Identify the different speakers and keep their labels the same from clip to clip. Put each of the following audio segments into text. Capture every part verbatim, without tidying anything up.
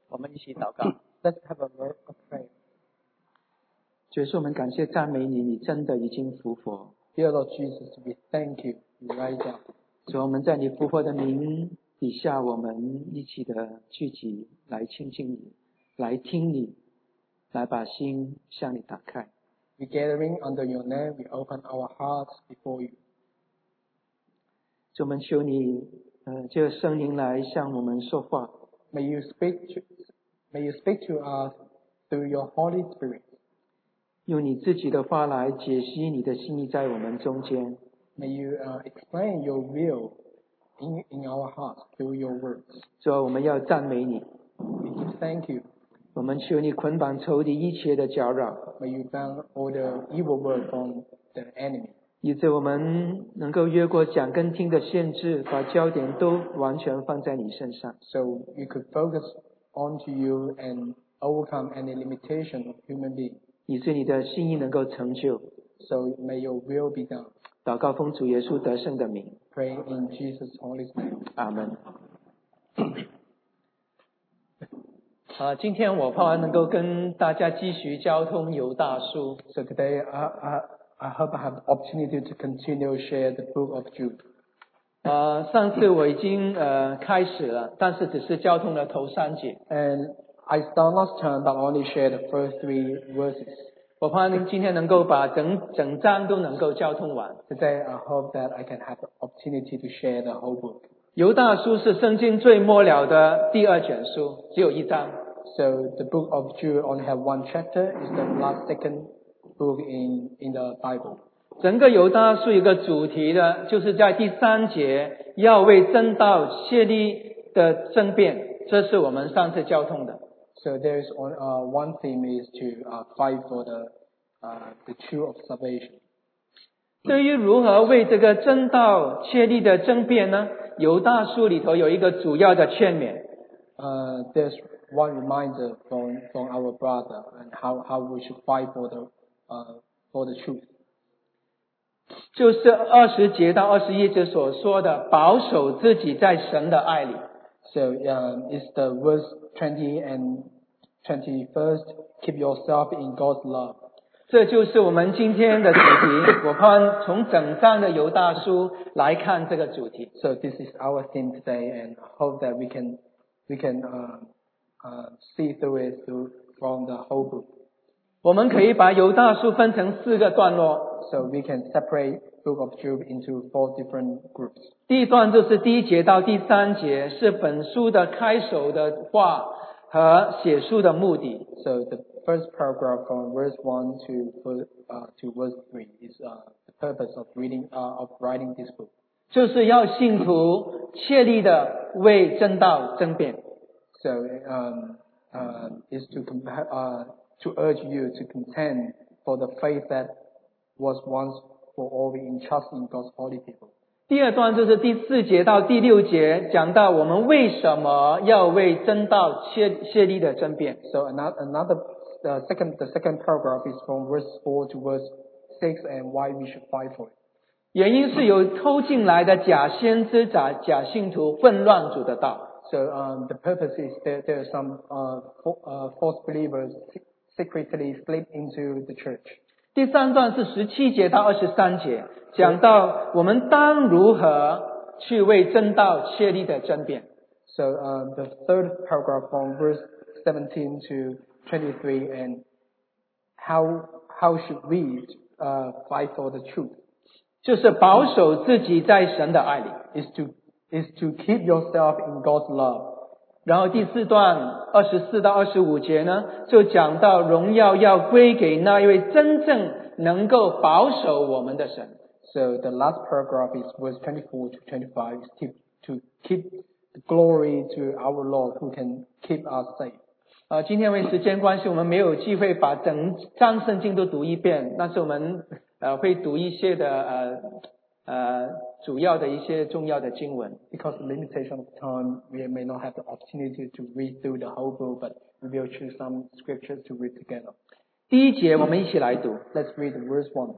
Speaker 1: 我们一起祷告。
Speaker 2: Let's have a word of prayer.
Speaker 3: 主耶稣，我们感谢赞美你，你真的已经复活。
Speaker 2: Dear Lord Jesus, we thank you. You rise up.
Speaker 3: 主，我们在你复活的名底下，我们一起的聚集来亲近你，来听你，来把心向你打开。
Speaker 2: We gathering under your name, we open our hearts before you.
Speaker 3: 主，我们求你，呃，借圣灵来向我们说话。
Speaker 2: May you speak to, may you speak to us through your Holy Spirit.
Speaker 3: 用你自己的话来解析你的心意在我们中间。
Speaker 2: May you uh, explain your will in, in our hearts through your words.
Speaker 3: 主啊，我们要赞美你。
Speaker 2: We give thank you.
Speaker 3: 我们求你捆绑仇敌一切的搅扰，
Speaker 2: May you ban all the evil word from the enemy.
Speaker 3: 以致我们能够越过讲跟听的限制，把焦点都完全放在你身上。
Speaker 2: So you could focus onto you and overcome any limitation of human being.
Speaker 3: 以致你的心意能够成就。
Speaker 2: So may your will be done.
Speaker 3: 祷告奉主耶稣得胜的名，
Speaker 2: Pray in Jesus' holy name.
Speaker 3: 阿门。
Speaker 1: 啊，今天我盼望能够跟大家继续交通犹大书。
Speaker 2: So today, I, I, I hope I have the opportunity to continue share the book of Jude.
Speaker 1: 呃，上次我已经呃开始了，但是只是交通了头三节。
Speaker 2: And I start last time, but only share the first three verses.
Speaker 1: 我盼望今天能够把整整章都能够交通完。
Speaker 2: Today, I hope that I can have the opportunity to share the whole book.
Speaker 1: 犹大书是圣经最末了的第二卷书，只有一章。
Speaker 2: So the book of Jude only have one chapter. It's the last second book in, in the Bible.
Speaker 1: 整个犹大书有一个主题的，就是在第三节要为真道设立的争辩，这是我们上次交通的。
Speaker 2: So there is on, uh, one theme is to uh, fight for the uh, the truth of salvation.
Speaker 1: 对于如何为这个真道确立的争辩呢？犹大书里头有一个主要的劝勉。
Speaker 2: Uh, there's one reminder from, from our brother and how, how we should fight for the uh, for the truth.
Speaker 1: 就是二十节到二十一节所说的，保守自己在神的爱里。
Speaker 2: So um, it's the verse twenty and twenty-first. Keep yourself in God's love.
Speaker 1: 这就是我们今天的主题。我盼望从整章的犹大书来看这个主题。
Speaker 2: So this is our theme today, and I hope that we can we can uh, uh, see through it through from the whole book.
Speaker 1: 我们可以把犹大书分成四个段落。
Speaker 2: So we can separate book of Jude into four different groups.
Speaker 1: 第一段就是第一节到第三节，是本书的开首的话和写书的目的。
Speaker 2: So the first paragraph from verse one to verse, uh, to verse three is uh, the purpose of reading uh, of writing this book.
Speaker 1: 就是要信徒切力的为真道争辩。
Speaker 2: So um, uh, is to compa- uh, to urge you to contend for the faith that was once for all entrusted in God's holy people.
Speaker 1: 第二段就是第四节到第六节，讲到我们为什么要为真道切切力的争辩。
Speaker 2: So another another the second the second paragraph is from verse four to verse six and why we should fight for it.
Speaker 1: 原因是有偷进来的假先知、假假信徒混乱主的道。
Speaker 2: So um, the purpose is that there are some uh, fo- uh, false believers secretly slip into the church.
Speaker 1: 第三段是十七节到二十三节，讲到我们当如何去为真道确立的争辩。
Speaker 2: So um, the third paragraph from verse seventeen to twenty-three and how how should we uh, fight for the truth?
Speaker 1: 就是保守自己在神的爱里。
Speaker 2: Is to is to keep yourself in God's love.
Speaker 1: 然后第四段二十四到二十五节呢，就讲到荣耀要归给那一位真正能够保守我们的神。
Speaker 2: So the last paragraph is verse twenty-four to twenty-five is to, to keep the glory to our Lord who can keep us safe.
Speaker 1: 呃，今天因为时间关系，我们没有机会把整章圣经都读一遍，但是我们呃会读一些的呃呃主要的一些重要的经文。
Speaker 2: Because of the limitation of time, we may not have the opportunity to read through the whole book, but we will choose some scriptures to read together.
Speaker 1: 第一节我们一起来读。
Speaker 2: Let's read verse one.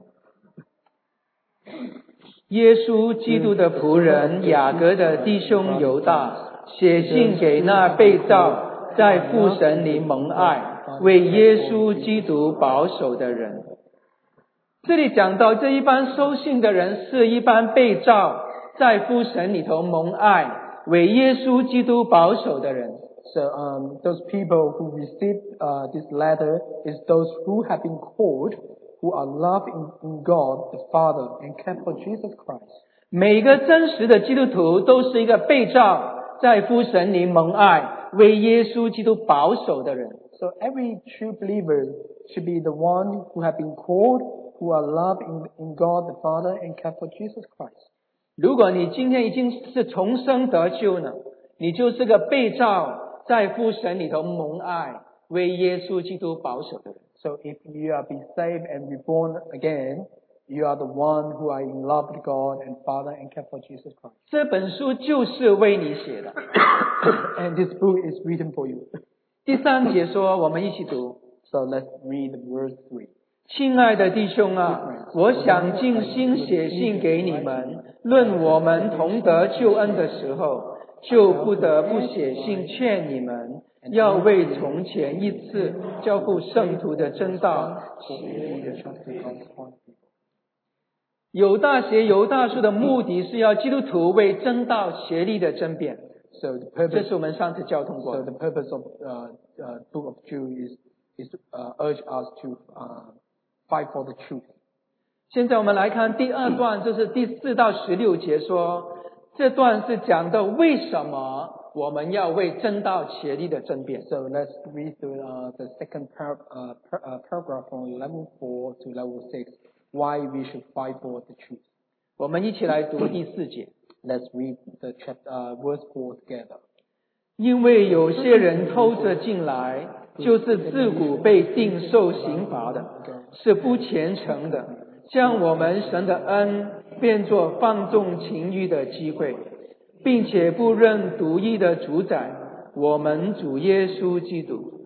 Speaker 1: 耶稣基督的仆人雅各的弟兄犹大写信给那被召在父神里蒙爱，为耶稣基督保守的人。这里讲到这一班收信的人是一班被召，在父神里头蒙爱，为耶稣基督保守的人。
Speaker 2: So um, those people who received uh, this letter is those who have been called, who are loved in, in God the Father and kept for Jesus Christ.
Speaker 1: 每个真实的基督徒都是一个被召，在父神里蒙爱，为耶稣基督保守的人。
Speaker 2: So every true believer should be the one who have been called, who are loved in, in God the Father and kept for Jesus Christ.
Speaker 1: 如果你今天已经是重生得救呢，你就是个被召，在父神里头蒙爱，为耶稣基督保守的人。
Speaker 2: So if you are be saved and reborn again, you are the one who are in love with God and Father and kept for Jesus Christ.
Speaker 1: 这本书就是为你写的。
Speaker 2: And this book is written for you.
Speaker 1: 第三节说，我们一起读。
Speaker 2: So let's read verse three.
Speaker 1: 亲爱的弟兄啊，我想尽心写信给你们，论我们同得救恩的时候，就不得不写信劝你们，要为从前一次交付圣徒的真道犹大写犹大书的目的是要基督徒为真道协力的争辩。
Speaker 2: So the purpose,
Speaker 1: 这是我们上次交通过的。
Speaker 2: So the purpose of uh, uh, book of Jude is is to uh, urge us to uh, fight for the truth.
Speaker 1: 现在我们来看第二段，就是第四到十六节说，这段是讲到为什么我们要为真道协力的争辩。
Speaker 2: So let's read through uh, the second par- uh, par- uh, paragraph from level four to level six. Why we should fight for the truth.
Speaker 1: 我们一起来读第四节。
Speaker 2: Let's read the chapter, uh, verse four together.
Speaker 1: 因为有些人偷着进来，就是自古被定受刑罚的，是不虔诚的，将我们神的恩变作放纵情欲的机会，并且不认独一的主宰，我们主耶稣基督。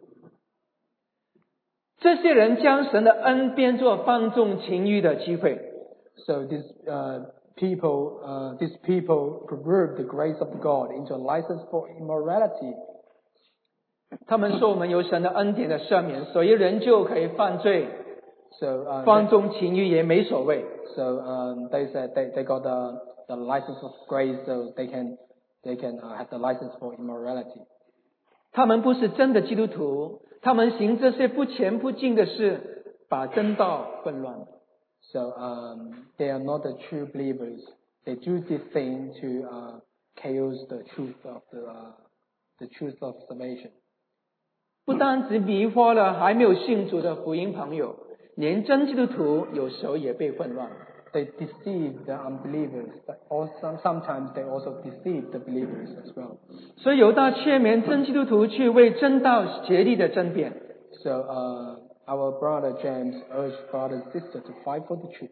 Speaker 1: 这些人将神的恩变作放纵情欲的机会。
Speaker 2: So this uh, people, uh, these people pervert the grace of God into a license for immorality.
Speaker 1: 他们说我们有神的恩典的赦免，所以人就可以犯罪，
Speaker 2: So uh,
Speaker 1: 放纵情欲也没所谓。
Speaker 2: so um, they said they, they got the, the license of grace, so they can they can uh, have the license for immorality.
Speaker 1: 他们不是真的基督徒，他们行这些不前不进的事，把真道混乱了。
Speaker 2: So um, they are not the true believers. They do this thing to uh, chaos the truth of the uh, the truth of salvation.
Speaker 1: 不单只迷惑了还没有信主的福音朋友，连真基督徒有时候也被混乱了。
Speaker 2: They deceive the unbelievers, but also sometimes they also deceive the believers as well.
Speaker 1: 所以犹大劝勉真基督徒去为真道竭力的争辩。
Speaker 2: So uh, our brother James urged brother and sister to fight for the truth.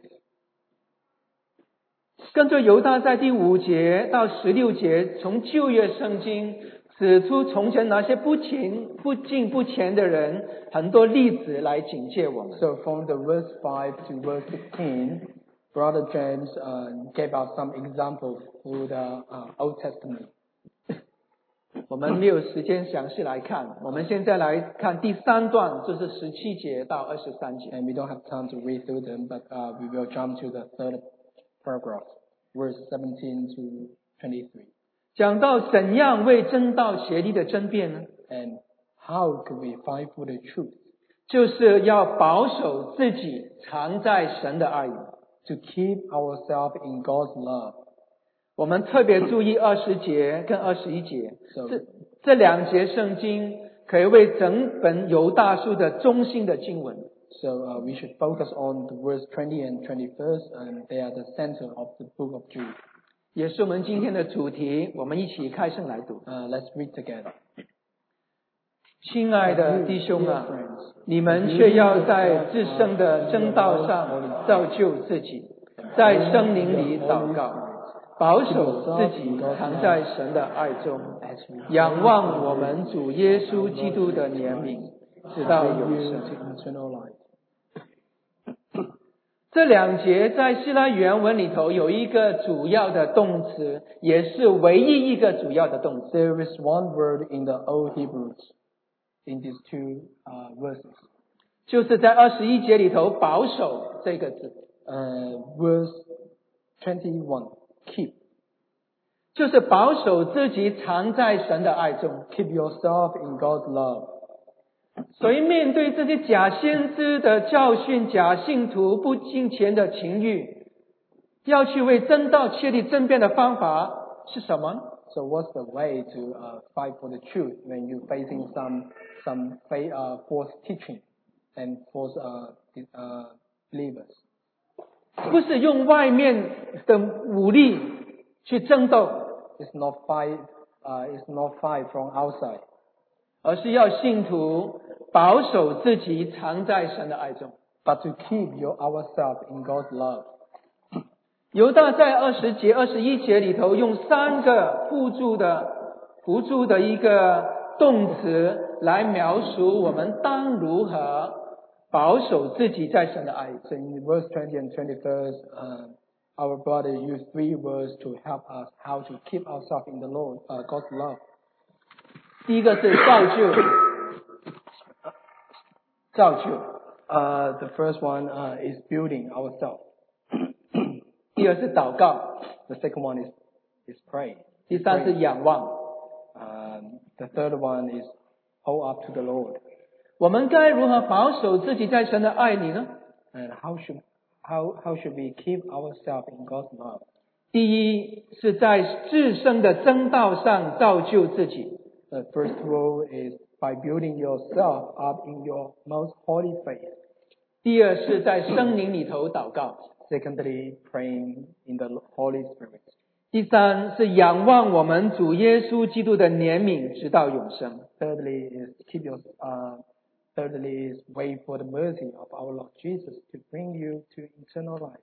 Speaker 1: 跟着犹大在第五节到十六节，从旧约圣经指出从前那些不虔、不敬、不虔的人，很多例子来警戒我们。
Speaker 2: So from the verse five to verse sixteen, brother James uh, gave us some examples through the uh, Old Testament.
Speaker 1: 我们没有时间详细来看，我们现在来看第三段，就是十七节到二十三节。
Speaker 2: And we don't have time to read through them, but uh, we will jump to the third paragraph, verse seventeen to twenty-three.
Speaker 1: 讲到怎样为真道协力的争辩呢？
Speaker 2: And how can we fight for the truth?
Speaker 1: 就是要保守自己藏在神的爱里。
Speaker 2: To keep ourselves in God's love.
Speaker 1: 我们特别注意二十节跟二十一节，
Speaker 2: So,
Speaker 1: 这这两节圣经可以为整本犹大书的中心的经文。
Speaker 2: so uh, we should focus on the verse twenty and twenty-first, and they are the center of the book of Jude.
Speaker 1: 也是我们今天的主题，我们一起开声来读。
Speaker 2: Uh, let's read together.
Speaker 1: 亲爱的弟兄啊，你们却要在至圣的真道上造就自己，在圣灵里祷告，保守自己藏在神的爱中，仰望我们主耶稣基督的怜悯，直到永生。
Speaker 2: Eternal life.
Speaker 1: 这两节在希腊原文里头有一个主要的动词，也是唯一一个主要的动词。
Speaker 2: There is one word in the Old Hebrews in these two uh, verses.
Speaker 1: 就是在二十一节里头保守这个字，
Speaker 2: Uh, verse twenty-one, keep.
Speaker 1: 就是保守自己藏在神的爱中。
Speaker 2: Keep yourself in God's love.
Speaker 1: 所以面对这些假先知的教训，假信徒不敬虔的情欲，要去为真道确立争辩的方法是什么？
Speaker 2: So what's the way to uh, fight for the truth when you're facing some some fa- uh, false teaching and false uh, uh, believers?
Speaker 1: 不是用外面的武力去争斗，
Speaker 2: It's not fight. Uh, it's not fight from outside,
Speaker 1: 而是要信徒保守自己藏在神的爱中。
Speaker 2: but to keep your ourselves in God's love.
Speaker 1: 犹大在二十节、二十一节里头用三个辅助的、辅助的一个动词来描述我们当如何保守自己在神的爱里。
Speaker 2: So in verse twenty and twenty-first, uh, our brother used three words to help us how to keep ourselves in the Lord, uh, God's love.
Speaker 1: 第一个是造就，造就；
Speaker 2: Uh, the first one uh, is building ourselves.
Speaker 1: 第二是祷告；
Speaker 2: The second one is is pray.
Speaker 1: 第三是仰望。
Speaker 2: Um, the third one is hold up to the Lord.
Speaker 1: 我们该如何保守自己在神的爱里呢？
Speaker 2: And how should how how should we keep ourselves in God's love?
Speaker 1: 第一是在自身的真道上造就自己；
Speaker 2: The first rule is by building yourself up in your most holy faith.
Speaker 1: 第二是在圣灵里头祷告；
Speaker 2: Secondly, praying in the Holy Spirit.
Speaker 1: 第三是仰望我们主耶稣基督的怜悯，直到永生。
Speaker 2: Thirdly is keep your uh, thirdly is wait for the mercy of our Lord Jesus to bring you to eternal life.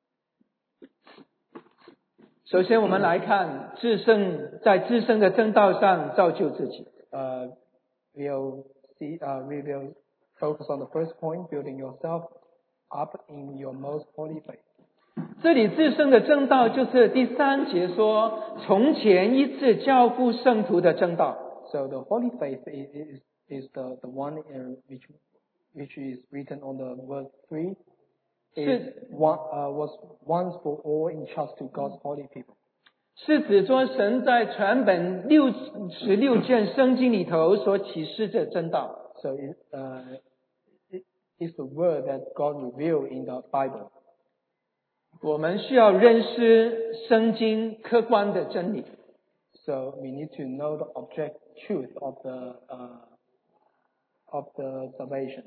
Speaker 1: 首先，我们来看自身在自身的真道上造就自己。
Speaker 2: Uh, we'll see. Uh, we will focus on the first point: building yourself up in your most holy faith.
Speaker 1: 这里自身的真道就是第三节说，从前一次交付圣徒的真道。
Speaker 2: So the holy faith is is, is the, the one in which which is written on the verse three. Is one, uh, was once for all entrusted to God's holy people.
Speaker 1: 是指说神在全本六十六卷圣经里头所启示的真道。
Speaker 2: So it, uh, it is the word that God revealed in the Bible.
Speaker 1: 我们需要认识圣经客观的真理。
Speaker 2: So we need to know the object truth of the uh, of the salvation.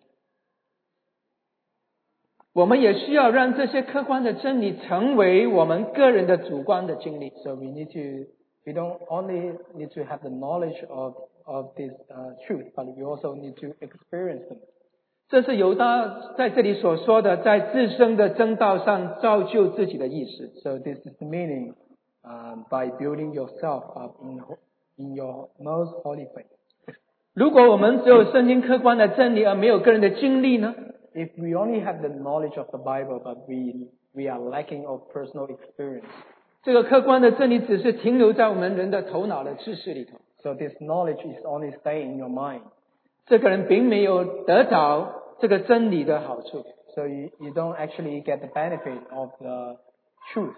Speaker 1: 我们也需要让这些客观的真理成为我们个人的主观的经历。
Speaker 2: So we need to we don't only need to have the knowledge of of this uh, truth, but we also need to experience them.
Speaker 1: 这是犹大在这里所说的，在自身的真道上造就自己的意思。
Speaker 2: So this is the meaning um, by building yourself up in in your most holy faith.
Speaker 1: 如果我们只有圣经客观的真理，而没有个人的经历呢？
Speaker 2: If we only have the knowledge of the Bible, but we we are lacking of personal experience.
Speaker 1: 这个客观的真理只是停留在我们人的头脑的知识里头。
Speaker 2: So this knowledge is only staying in your mind.
Speaker 1: 这个人并没有得着这个真理的好处。
Speaker 2: So you, you don't actually get the benefit of the truth.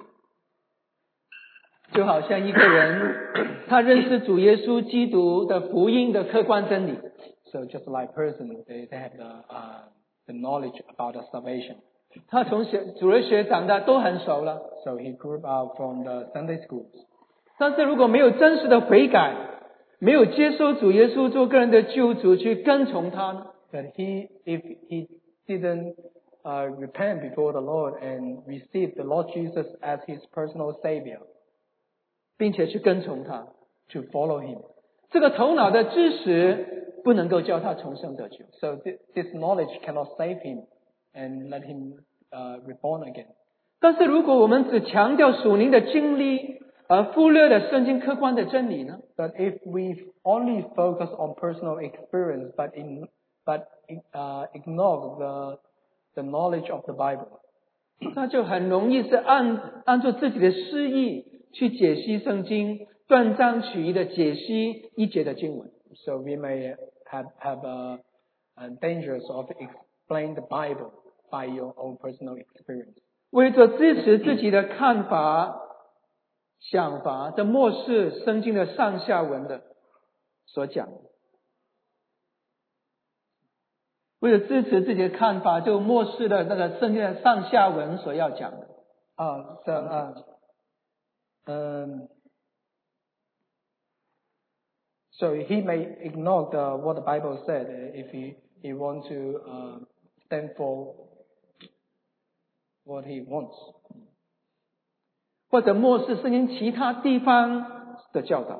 Speaker 1: 就好像一个人，他认识主耶稣基督的福音的客观真理，
Speaker 2: So just like person, they, they have the uh, the knowledge about the salvation.
Speaker 1: 他从学主日学长大都很熟了。
Speaker 2: So he grew up from the Sunday schools.
Speaker 1: 但是如果没有真实的悔改，没有接受主耶稣做个人的救主，去跟从他呢？
Speaker 2: But he, if he didn't uh, repent before the Lord and receive the Lord Jesus as his personal savior,
Speaker 1: 并且去跟从他，
Speaker 2: to follow him.
Speaker 1: 这个头脑的知识不能够叫他重生得救。
Speaker 2: So th- this knowledge cannot save him and let him uh, reborn again.
Speaker 1: 但是如果我们只强调属灵的经历，而忽略了圣经客观的真理呢？
Speaker 2: But if we only focus on personal experience, but in but uh, ignore the the knowledge of the Bible,
Speaker 1: 那就很容易是按按照自己的私意去解析圣经，断章取义的解析一节的经文。
Speaker 2: so we may have have a, a dangers of explain the Bible by your own personal experience.
Speaker 1: 为着支持自己的看法、想法，这漠视圣经的上下文的所讲的。为了支持自己的看法，就漠视了那个圣经的上下文所要讲的。
Speaker 2: Uh, so, uh, um, so he may ignore the, what the Bible said if he, he wants to uh, stand for what he wants.
Speaker 1: 或者漠视圣经其他地方的教导，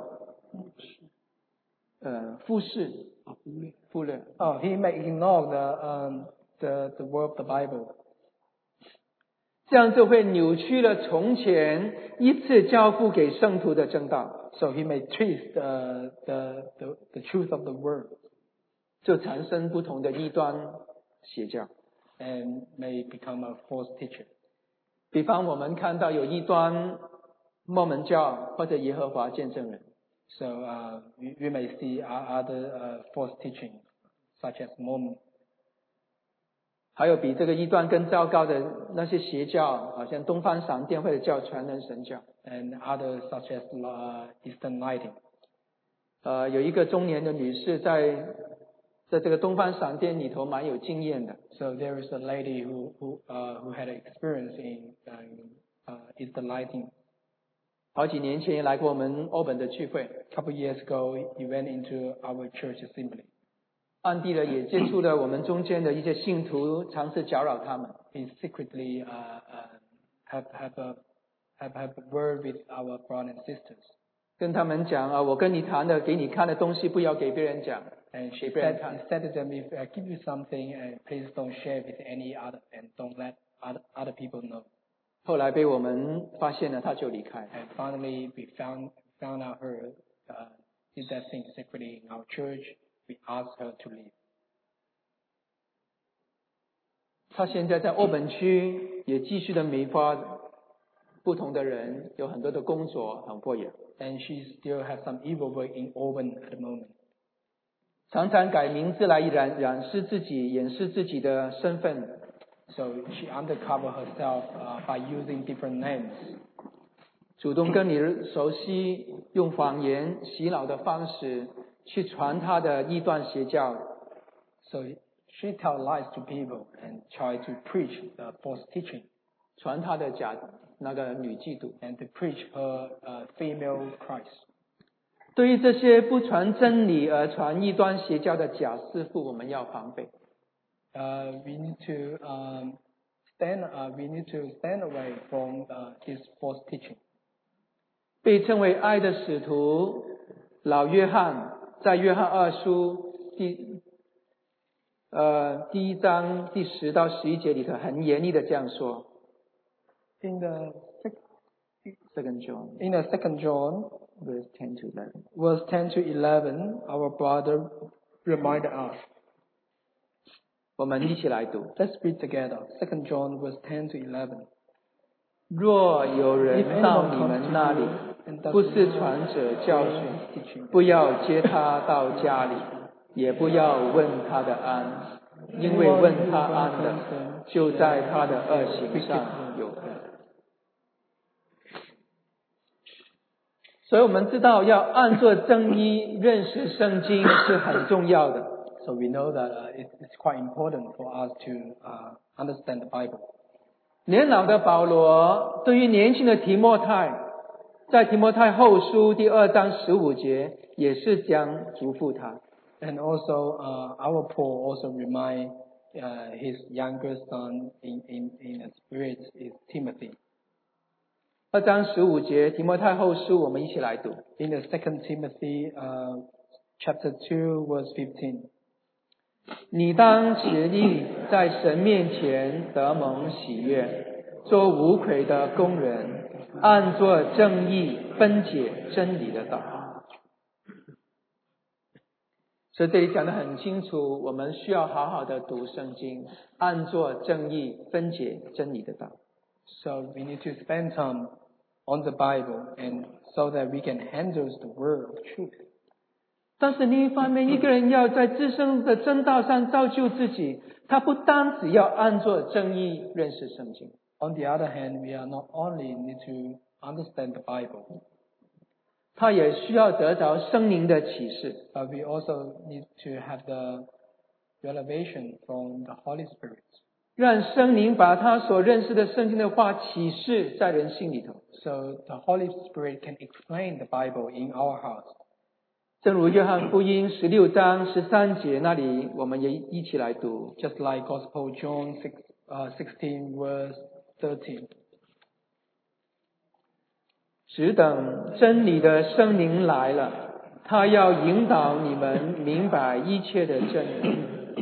Speaker 1: 呃，忽视、忽略。
Speaker 2: Oh, he may ignore the um, the the word of the Bible.
Speaker 1: 这样就会扭曲了从前一次交付给圣徒的正道，
Speaker 2: So he may twist the the the, the truth of the word
Speaker 1: 就产生不同的异端邪教。
Speaker 2: and may become a false teacher.
Speaker 1: 比方我们看到有异端摩门教或者耶和华见证人，
Speaker 2: So uh, we, we may see other uh, false teachings such as Mormon.
Speaker 1: 还有比这个异端更糟糕的那些邪教，好像东方闪电或者叫传人神教。
Speaker 2: And others such as uh, Eastern Lighting.
Speaker 1: 呃，有一个中年的女士在在这个东方闪电里头蛮有经验的。
Speaker 2: So there is a lady who who uh, who had experience in uh, uh, Eastern Lighting.
Speaker 1: 好几年前来过我们欧本的聚会，
Speaker 2: A couple years ago, he went into our church assembly.
Speaker 1: 暗地的也接触了我们中间的一些信徒，尝试搅扰他们。
Speaker 2: He secretly uh, uh, have have a have have a word with our brothers and sisters.
Speaker 1: 跟他们讲啊，我跟你谈的、给你看的东西，不要给别人讲，
Speaker 2: And
Speaker 1: 给
Speaker 2: she
Speaker 1: 别人
Speaker 2: said,
Speaker 1: 看
Speaker 2: he。said to them, if I give you something, and please don't share with any other, and don't let other other people know.
Speaker 1: 后来被我们发现了，他就离开。
Speaker 2: And finally, we found found out her uh, did that thing secretly in our church. We asked her to leave.
Speaker 1: 他现在在欧本区也继续的美化不同的人，有很多的工作很过瘾，
Speaker 2: And she still has some evil work in Auburn at the moment.
Speaker 1: 常常改名字来掩掩饰自己、掩饰自己的身份。
Speaker 2: So she undercover herself uh, by using different names.
Speaker 1: 主动跟你熟悉，用谎言洗脑的方式去传他的异端邪教。
Speaker 2: So she tells lies to people and try to preach the false teaching
Speaker 1: 传他的假那个女嫉妒。
Speaker 2: and to preach her uh, female Christ.
Speaker 1: 对于这些不传真理而传异端邪教的假师傅，我们要防备。
Speaker 2: Uh, we need to um, stand. Uh, we need to stand away from uh, this false teaching.
Speaker 1: 被称为爱的使徒老约翰，在约翰二书第呃第一章第十到十一节里头，很严厉的这样说。
Speaker 2: In the
Speaker 1: Second John
Speaker 2: in the second John,
Speaker 1: verse ten to eleven。
Speaker 2: verse ten to eleven, our brother reminded us.
Speaker 1: 我们一起来读。
Speaker 2: Let's read together. Second John, verse ten to eleven.
Speaker 1: 若有人到你们那里，不是传者教训，不要接他到家里，也不要问他的安，因为问他安的，就在他的恶行上有份。所以我们知道要按作正义认识圣经是很重要的。
Speaker 2: So we know that uh, it, it's quite important for us to uh, understand the Bible.
Speaker 1: 年老的保罗对于年轻的提摩太，在提摩太后书第二章十五节也是将嘱咐他。
Speaker 2: And also, uh, our Paul also remind uh, his younger son in, in, in the spirit is Timothy.
Speaker 1: 二章十五节提摩太后书，我们一起来读。
Speaker 2: In the second Timothy uh, chapter two, verse fifteen.
Speaker 1: 你当竭力在神面前得蒙喜悦，做无愧的工人，按作正义分解真理的道。所以这里讲得很清楚，我们需要好好的读圣经，按作正义分解真理的道。
Speaker 2: So we need to spend time on the Bible, and so that we can handle the word of truth.
Speaker 1: 但是另一方面，一个人要在自身的正道上造就自己，他不单只要按照正义认识圣经。
Speaker 2: On the other hand, we are not only need to understand the Bible,
Speaker 1: 他也需要得着圣灵的启示，
Speaker 2: but we also need to have the revelation from the Holy Spirit.
Speaker 1: 让圣灵把他所认识的圣经的话启示在人心里头。
Speaker 2: So the Holy Spirit can explain the Bible in our hearts.
Speaker 1: 正如约翰福音十六章十三节那里，我们也一起来读。
Speaker 2: Just like Gospel John six, uh, sixteen verse thirteen.
Speaker 1: 只等真理的圣灵来了，他要引导你们明白一切的真理。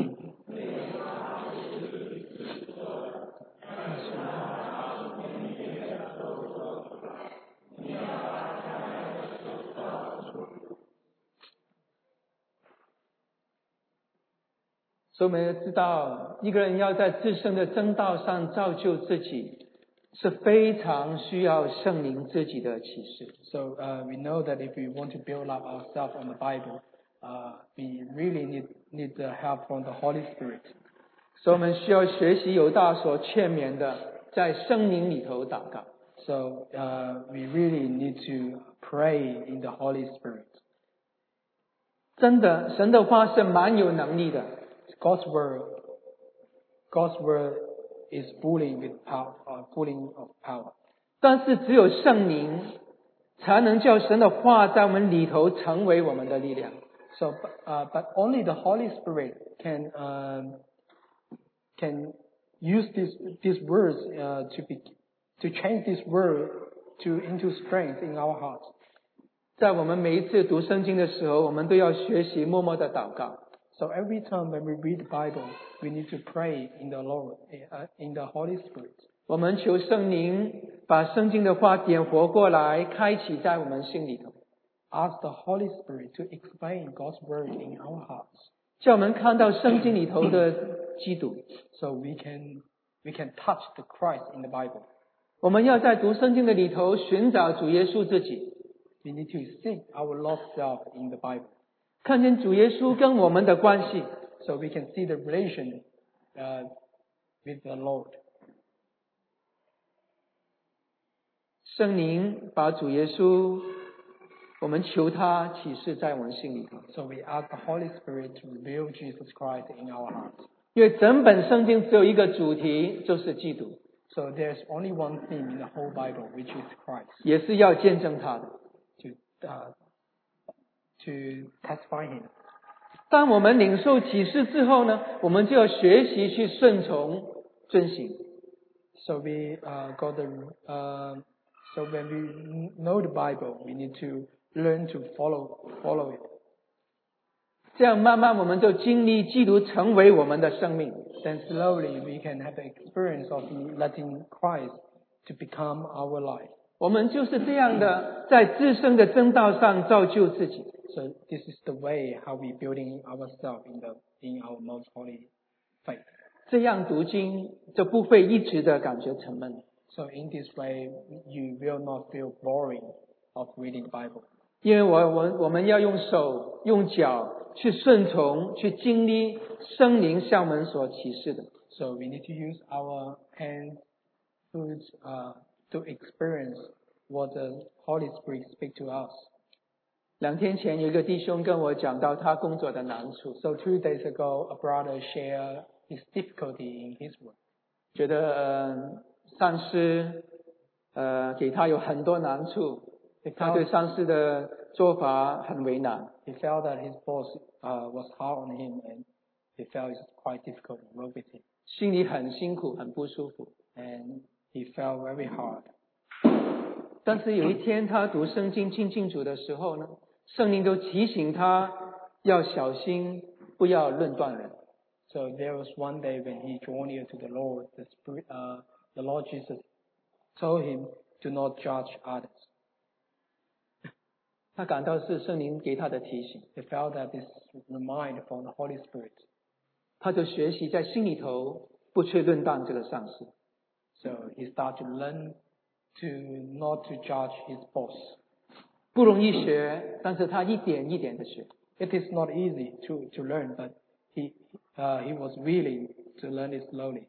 Speaker 1: 所以我们要知道，一个人要在自身的正道上造就自己，是非常需要圣灵自己的启示。
Speaker 2: So uh, we know that if we want to build up ourselves on the Bible, uh, we really need need the help from the Holy Spirit.
Speaker 1: 所以我们需要学习犹大所劝勉的，在圣灵里头祷告。
Speaker 2: So uh, we really need to pray in the Holy Spirit.
Speaker 1: 真的，神的话是蛮有能力的。
Speaker 2: God's word, God's word is fully with power, uh, fully of power.
Speaker 1: 但是只有圣灵才能叫神的话在我们里头成为我们的力量。
Speaker 2: So, uh, but only the Holy Spirit can um, can use these these words uh, to be to change this word to into strength in our hearts.
Speaker 1: 在我们每一次读圣经的时候，我们都要学习默默的祷告。
Speaker 2: So every time when we read the Bible, we need to pray in the Lord, uh, in the Holy Spirit.
Speaker 1: 我们求圣灵把圣经的话点活过来，开启在我们心里头，
Speaker 2: Ask the Holy Spirit to explain God's word in our hearts,
Speaker 1: 叫我们看到圣经里头的基督。
Speaker 2: so we can we can touch the Christ in the Bible.
Speaker 1: 我们要在读圣经的里头寻找主耶稣自己，
Speaker 2: We need to seek our Lord self in the Bible,
Speaker 1: 看见主耶稣跟我们的关系，
Speaker 2: so we can see the relation uh, with the Lord.
Speaker 1: 圣灵把主耶稣，我们求他启示在我们心里头。
Speaker 2: So we ask the Holy Spirit to reveal Jesus Christ in our hearts.
Speaker 1: 因为整本圣经只有一个主题，就是基督，
Speaker 2: So there's only one theme in the whole Bible, which is Christ,
Speaker 1: 也是要见证他的。
Speaker 2: to uh, to testify Him.
Speaker 1: 当我们领受启示之后呢，我们就要学习去顺从遵行。
Speaker 2: So we uh, got the uh, so when we know the Bible, we need to learn to follow follow it.
Speaker 1: 这样慢慢我们就经历基督成为我们的生命。
Speaker 2: Then slowly we can have the experience of letting Christ to become our life.
Speaker 1: 我们就是这样的，在自身的正道上造就自己。
Speaker 2: So this is the way how we building ourselves in the in our most holy faith.
Speaker 1: 这样读经就不会一直的感觉沉闷，
Speaker 2: So in this way, you will not feel boring of reading the Bible.
Speaker 1: 因为我我我们要用手用脚去顺从，去经历圣灵向我们所启示的。
Speaker 2: So we need to use our hands, foot, uh, to experience what the Holy Spirit speak to us.
Speaker 1: 两天前有一个弟兄跟我讲到他工作的难处，
Speaker 2: So two days ago, a brother shared his difficulty in his work.
Speaker 1: 觉得呃上司呃给他有很多难处，
Speaker 2: He
Speaker 1: 他对
Speaker 2: felt,
Speaker 1: 上司的做法很为难。
Speaker 2: he felt that his boss uh, was hard on him, and he felt it's quite difficult to work with him.
Speaker 1: 心里很辛苦，很不舒服。
Speaker 2: And he felt very hard.
Speaker 1: 但是有一天他读圣经亲近主的时候呢，圣灵就提醒他要小心，不要论断人。
Speaker 2: So there was one day when he drew near to the Lord, the Spirit, uh, the Lord Jesus told him, "Do not judge others."
Speaker 1: 他感到是圣灵给他的提醒，
Speaker 2: He felt that this remind from the Holy Spirit.
Speaker 1: 他就学习在心里头不去论断这个上司。
Speaker 2: So he started to learn to not to judge his boss.
Speaker 1: 不容易学，但是他一点一点的学。
Speaker 2: It is not easy to, to learn, but he, uh, he was willing to learn it slowly.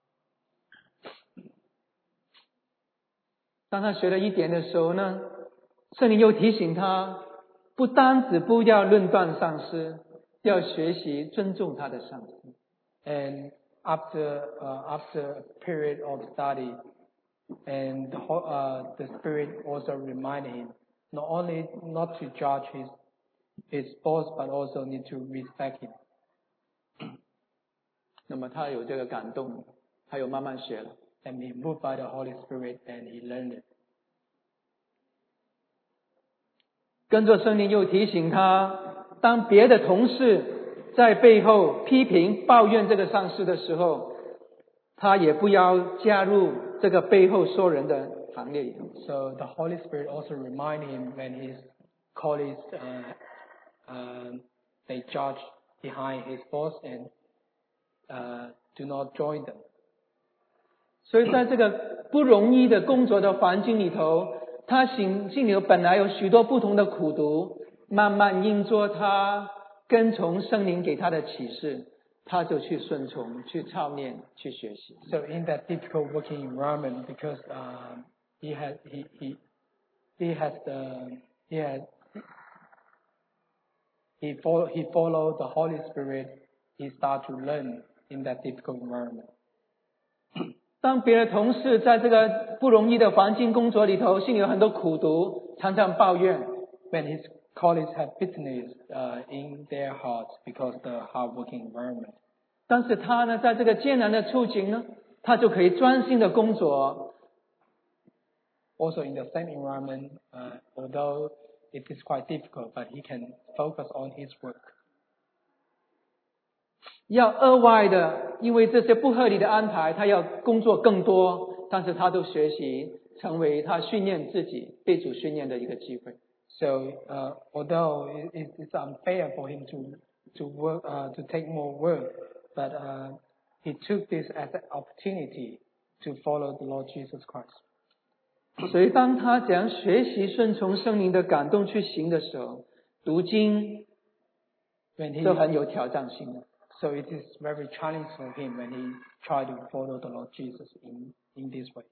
Speaker 1: 当他学了一点的时候呢，圣灵又提醒他，不单止不要论断上师，要学习尊重他的上师。
Speaker 2: And after uh, after a period of study, and the, whole, uh, the Spirit also reminded him not only not to judge his his boss, but also need to respect him.
Speaker 1: 那么他有这个感动，他有慢慢学了。
Speaker 2: And he moved by the Holy Spirit, and he learned it.
Speaker 1: 跟着圣灵又提醒他，当别的同事在背后批评抱怨这个上司的时候，他也不要加入这个背后说人的行列里头。
Speaker 2: So the Holy Spirit also reminded him when his colleagues uh, uh, they judge behind his boss, and uh, do not join them.
Speaker 1: 所以在这个不容易的工作的环境里头，他心心里本来有许多不同的苦毒，慢慢因着他跟从圣灵给他的启示，他就去顺从、去操练、去学习。
Speaker 2: So in that difficult working environment, because um, he has he he he has the he has he follow he followed the Holy Spirit. He start to learn in that difficult environment.
Speaker 1: 当别的同事在这个不容易的环境工作里头，心里有很多苦毒，常常抱怨。
Speaker 2: When his colleagues have bitterness uh, in their hearts because the hard working environment.
Speaker 1: 但是他呢，在这个艰难的处境呢，他就可以专心的工作。
Speaker 2: Also in the same environment, uh, although it is quite difficult, but he can focus on his work.
Speaker 1: 要额外的，因为这些不合理的安排，他要工作更多，但是他都学习成为他训练自己、被主训练的一个机会。
Speaker 2: So uh, although it is unfair for him to to work uh, to take more work, but uh, he took this as an opportunity to follow the Lord Jesus Christ.
Speaker 1: 所以当他怎样学习顺从圣灵的感动去行的时候，读经
Speaker 2: When he
Speaker 1: 就很有挑战性了。
Speaker 2: so it is very challenging for him when he tried to follow the Lord Jesus in in this way.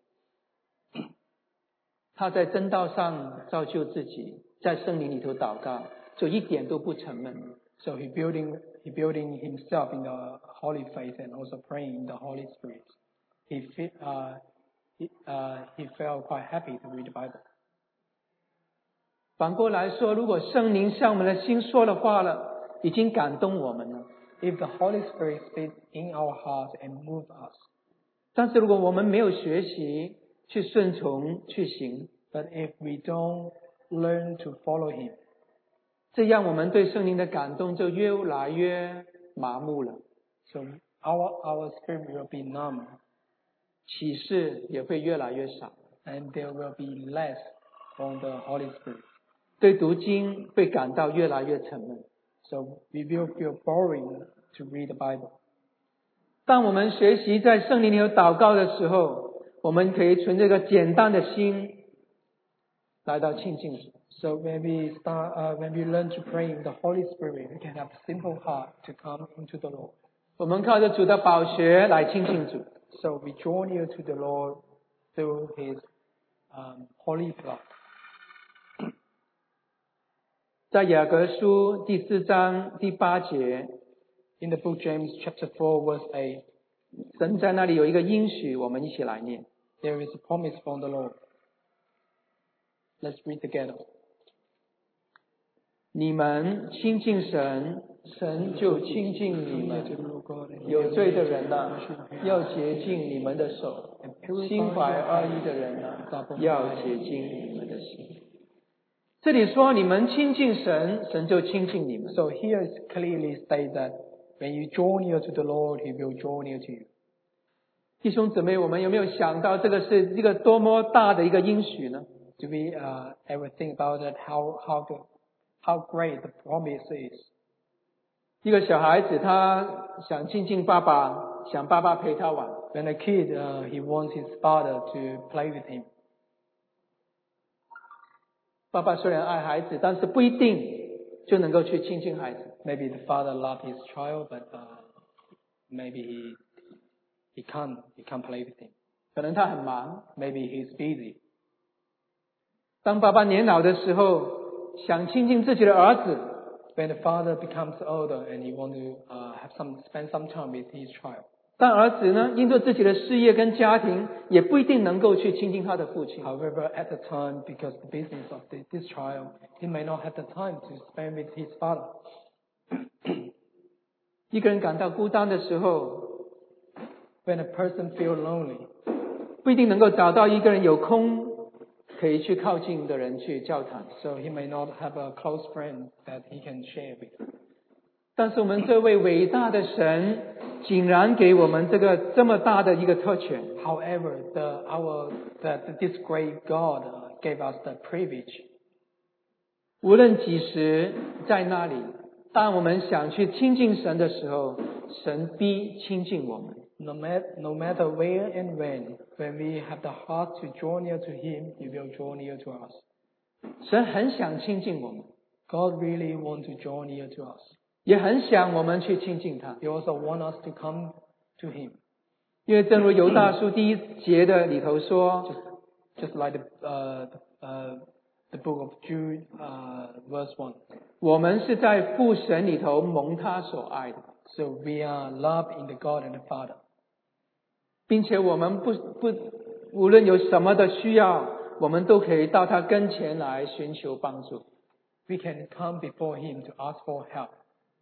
Speaker 1: 他在真道上造就自己，在圣灵里头祷告，就一点都不沉闷。
Speaker 2: So he building he building himself in the holy faith and also praying in the Holy Spirit. He fe- uh, he, uh, he felt quite happy to read the Bible.
Speaker 1: 反过来说，如果圣灵向我们的心说了话了，已经感动我们了，
Speaker 2: If the Holy Spirit speaks in our hearts and move us,
Speaker 1: 但是如果我们没有学习去顺从去行，
Speaker 2: but if we don't learn to follow Him,
Speaker 1: 这样我们对圣灵的感动就越来越麻木了，
Speaker 2: so our our spirit will be numb,
Speaker 1: 启示也会越来越少，
Speaker 2: and there will be less from the Holy Spirit.
Speaker 1: 对读经会感到越来越沉闷。
Speaker 2: So we will feel boring to read the Bible.
Speaker 1: 当我们学习在圣灵里有祷告的时候，我们可以存这个简单的心来到亲近主。
Speaker 2: So when we start, uh, when we learn to pray in the Holy Spirit, we can have a simple heart to come into the Lord.
Speaker 1: 我们靠着主的宝血来亲近主。
Speaker 2: So we draw near to the Lord through His um, holy blood.
Speaker 1: 在雅各书第四章第八节，
Speaker 2: In the book James chapter four verse eight,
Speaker 1: 神在那里有一个应许，我们一起来念。
Speaker 2: there is a promise from the Lord. Let's read together.
Speaker 1: 你们亲近神，神就亲近你们。有罪的人呐、要洁净你们的手；心怀恶意的人呐、要洁净你们的心。这里说你们亲近神，神就亲近你们。
Speaker 2: So here it clearly states that when you draw near to the Lord, He will draw near to you.
Speaker 1: 弟兄姊妹，我们有没有想到这个是一个多么大的一个应许呢？
Speaker 2: Do we uh, ever think about that? How how the, how great the promise is?
Speaker 1: 一个小孩子他想亲近爸爸，想爸爸陪他玩。
Speaker 2: When a kid uh, he wants his father to play with him.
Speaker 1: 爸爸虽然爱孩子，但是不一定就能够去亲近孩子。
Speaker 2: Maybe the father loves his child, but uh, maybe he he can't he can't play with him.
Speaker 1: 可能他很忙，
Speaker 2: Maybe he's busy.
Speaker 1: 当爸爸年老的时候，想亲近自己的儿子，
Speaker 2: When the father becomes older and he want to uh, have some spend some time with his child.
Speaker 1: 但儿子呢，因着自己的事业跟家庭，也不一定能够去亲近他的父亲。
Speaker 2: However, at the time, because the business of the, this child, he may not have the time to spend with his father.
Speaker 1: 一个人感到孤单的时候，
Speaker 2: When a person feels lonely,
Speaker 1: 不一定能够找到一个人有空可以去靠近的人去交谈。
Speaker 2: so he may not have a close friend that he can share with.
Speaker 1: 但是我们这位伟大的神，竟然给我们这个这么大的一个特权。
Speaker 2: However, the our that this great God uh, gave us the privilege.
Speaker 1: 无论几时在那里，当我们想去亲近神的时候，神必亲近我们。
Speaker 2: No matter no matter where and when, when we have the heart to draw near to Him, He will draw near to us.
Speaker 1: 神很想亲近我们，
Speaker 2: God really wants to draw near to us.
Speaker 1: 也很想我们去亲近他。
Speaker 2: He also wants us to come to Him.
Speaker 1: 因为正如犹大书第一节的里头说，
Speaker 2: Just like the uh, uh, the book of Jude, uh, verse one.
Speaker 1: 我们是在父神里头蒙他所爱的，
Speaker 2: So we are loved in the God and the Father.
Speaker 1: 并且我们不不无论有什么的需要，我们都可以到他跟前来寻求帮助。
Speaker 2: We can come before Him to ask for help.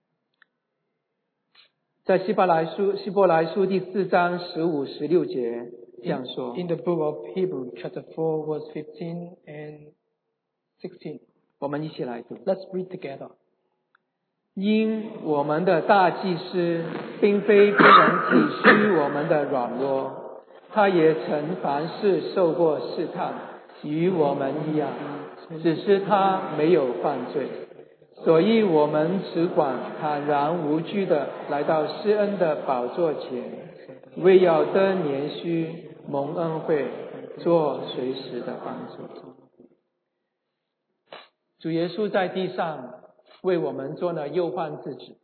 Speaker 1: 在希伯来书希伯来书第四章十五十六节这样说，
Speaker 2: In the book of Hebrews, chapter four, verse fifteen and sixteen.
Speaker 1: 我们一起来读。
Speaker 2: Let's read together.
Speaker 1: 因我们的大祭司并非不能体恤我们的软弱，他也曾凡事受过试探，与我们一样，只是他没有犯罪。所以我们只管坦然无惧的来到施恩的宝座前，为要得连续蒙恩惠，做随时的帮助。主耶稣在地上为我们做了忧患之子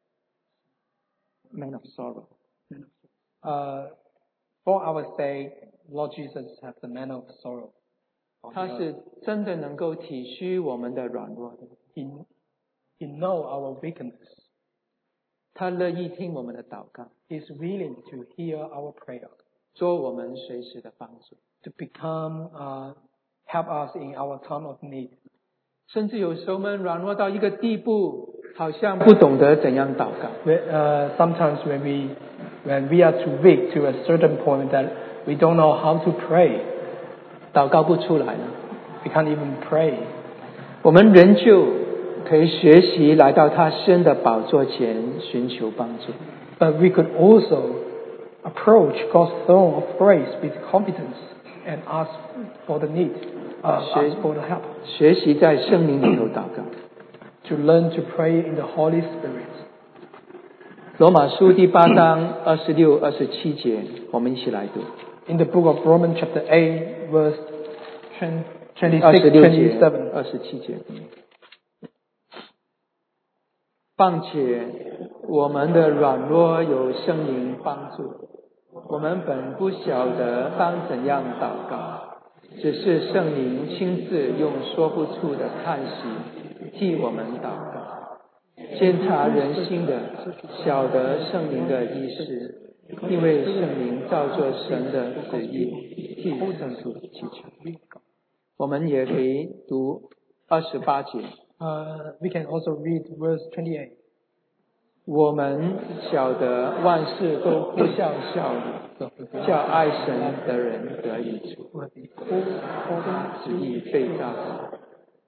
Speaker 3: Man of sorrow.
Speaker 2: Uh, for our sake, Lord Jesus has the man of sorrow.
Speaker 1: 他是真的能够体恤我们的软弱的，
Speaker 2: He, he know our weakness.
Speaker 1: 他乐意听我们的祷告，
Speaker 2: He's willing to hear our prayer,
Speaker 1: 做我们随时的帮助。
Speaker 2: to become, uh, help us in our time of need.
Speaker 1: 甚至有时候我们软弱到一个地步，好像不懂得怎样祷告。
Speaker 2: Where, uh, sometimes when we, when we are too weak to a certain point that we don't know how to pray,
Speaker 1: 祷告不出来了，
Speaker 2: we can't even pray.
Speaker 1: 我们仍旧可以学习来到他施恩的宝座前寻求帮助。
Speaker 2: But we could also approach God's throne of grace with confidence and ask for the need, uh, ask for the help.
Speaker 1: 学习在圣灵里头祷告。
Speaker 2: To learn to pray in the Holy Spirit.
Speaker 1: 罗马书第八章二十六、二十七节，我们一起来读。
Speaker 2: In the book of Romans chapter eight, verse
Speaker 1: 二
Speaker 2: twenty-six,
Speaker 1: 十六节、
Speaker 2: twenty-seven.
Speaker 1: 二十七节。况且我们的软弱有圣灵帮助，我们本不晓得当怎样祷告，只是圣灵亲自用说不出的叹息替我们祷告。监察人心的，晓得圣灵的意思，因为圣灵照着神的旨意替圣徒祈求。我们也可以读二十八节。
Speaker 2: Uh, we can also read verse twenty-eight.
Speaker 1: 我们晓得万事都不效效力，叫爱神的人得益处，他旨意被造成。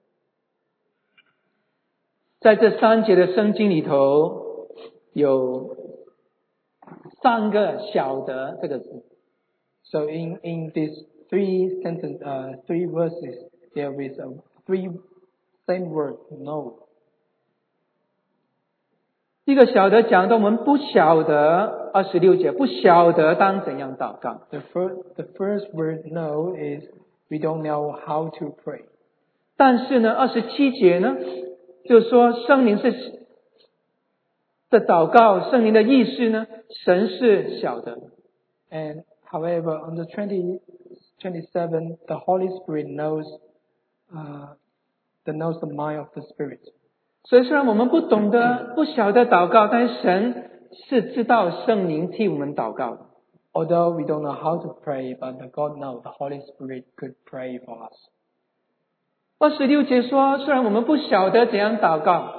Speaker 1: 在这三节的圣经里头，有三个“晓得”这个字。
Speaker 2: So in, in these three sentence, uh, three verses, there is a three same word, know.
Speaker 1: 第一个“晓得”讲到我们不晓得，二十六节不晓得当怎样祷告。
Speaker 2: The first, the first word know is we don't know how to pray.
Speaker 1: 但是呢，二十七节呢， 就是说圣灵是的祷告，圣灵的意思呢，神是晓得。
Speaker 2: And however, on the twenty, twenty-seven, the Holy Spirit knows, uh, the knows the mind of the Spirit.
Speaker 1: 所以虽然我们不懂得、不晓得祷告，但是神是知道圣灵替我们祷告的。
Speaker 2: Although we don't know how to pray, but the God knows the Holy Spirit could pray for us.
Speaker 1: 二十六节说，虽然我们不晓得怎样祷告，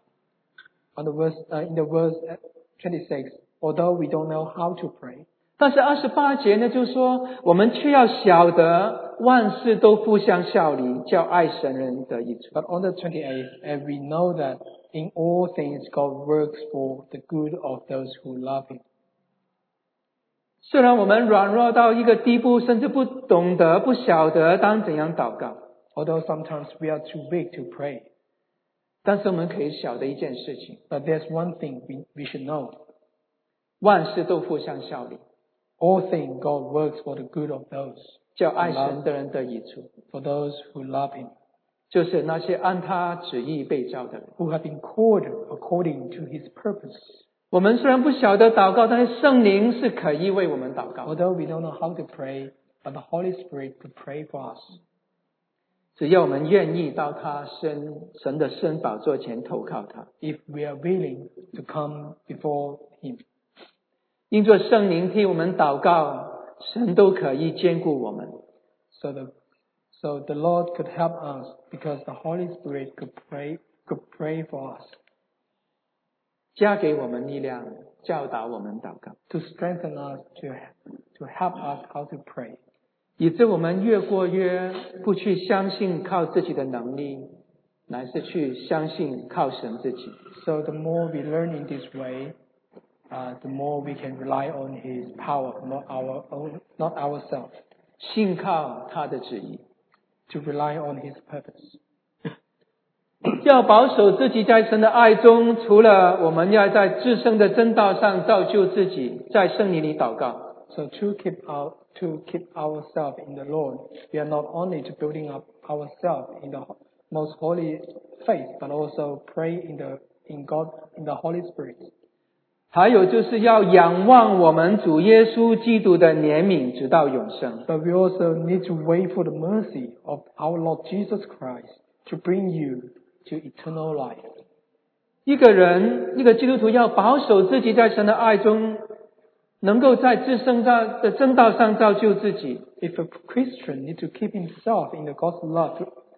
Speaker 2: On the verse, uh, in the verse twenty-six, although we don't know how to pray,
Speaker 1: 但是二十八节呢，就说我们却要晓得万事都互相效力，叫爱神人得益处。
Speaker 2: but on the twenty-eighth, and we know that in all things God works for the good of those who love Him.
Speaker 1: 虽然我们软弱到一个地步，甚至不懂得、不晓得当怎样祷告，
Speaker 2: Although sometimes we are too weak to pray,
Speaker 1: 但是我们可以晓得一件事情：
Speaker 2: but there's one thing we, we should know.
Speaker 1: 万事都互相效力，
Speaker 2: All things God works for the good of those,
Speaker 1: 叫爱神的人得益处，
Speaker 2: for those who love Him,
Speaker 1: 就是那些按他旨意被召的人。
Speaker 2: who have been called according to His purpose.
Speaker 1: 我们虽然不晓得祷告，但是圣灵是可以为我们祷告的。
Speaker 2: Although we don't know how to pray, but the Holy Spirit could pray for us.
Speaker 1: 只要我们愿意到他身神的圣宝座前投靠他，
Speaker 2: If we are willing to come before Him.
Speaker 1: 因着圣灵替我们祷告，神都可以兼顾我们。
Speaker 2: So the, so the Lord could help us because the Holy Spirit could pray, could pray for us.
Speaker 1: 加给我们力量，教导我们祷告，
Speaker 2: To strengthen us, to, to help us how to pray.
Speaker 1: 以致我们越过越不去相信靠自己的能力，乃是去相信靠神自己。
Speaker 2: So the more we learn in this way, uh, the more we can rely on His power, not our own, not ourselves.
Speaker 1: 信靠他的旨意，
Speaker 2: To rely on His purpose.
Speaker 1: 要保守自己在神的爱中。除了我们要在至圣的真道上造就自己，在圣灵里祷告。
Speaker 2: So to keep our, to keep ourselves in the Lord, we are not only to building up ourselves in the most holy faith, but also pray in the in God in the Holy Spirit.
Speaker 1: 还有就是要仰望我们主耶稣基督的怜悯，直到永生。
Speaker 2: But we also need to wait for the mercy of our Lord Jesus Christ to bring you to eternal life.
Speaker 1: 一个人，一个基督徒要保守自己在神的爱中，能够在至圣道的真道上造就自己。
Speaker 2: If a Christian needs to keep himself in the God's love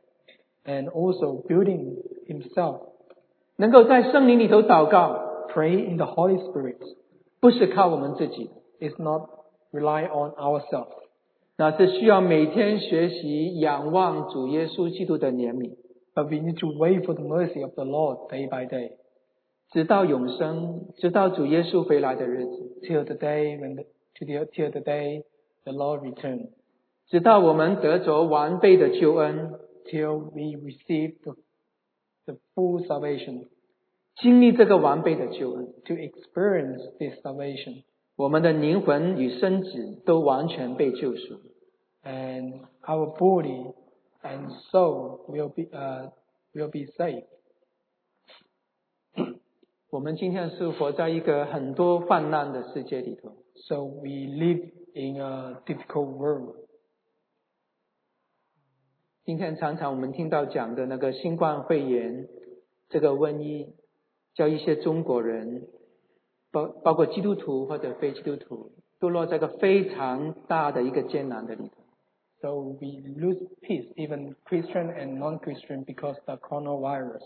Speaker 2: and also building himself,
Speaker 1: 能够在圣灵里头祷告，
Speaker 2: pray in the Holy Spirit,
Speaker 1: 不是靠我们自己，
Speaker 2: is not rely on ourselves,
Speaker 1: 那是需要每天学习仰望主耶稣基督的怜悯，
Speaker 2: but we need to wait for the mercy of the Lord day by day,
Speaker 1: 直到永生，直到主耶稣回来的日子，
Speaker 2: till the day when the, to the, till the day the Lord returns,
Speaker 1: 直到我们得着完备的救恩，
Speaker 2: till we receive the, the full salvation,
Speaker 1: 经历这个完备的救恩，
Speaker 2: to experience this salvation,
Speaker 1: 我们的灵魂与身子都完全被救赎。
Speaker 2: and our body and soul will be uh, will be saved.
Speaker 1: 我们今天是活在一个很多患难的世界里头，
Speaker 2: So we live in a difficult world.
Speaker 1: 今天常常我们听到讲的那个新冠肺炎这个瘟疫，叫一些中国人，包包括基督徒或者非基督徒，都落在一个非常大的一个艰难的里头。
Speaker 2: So we lose peace, even Christian and non-Christian, because the coronavirus.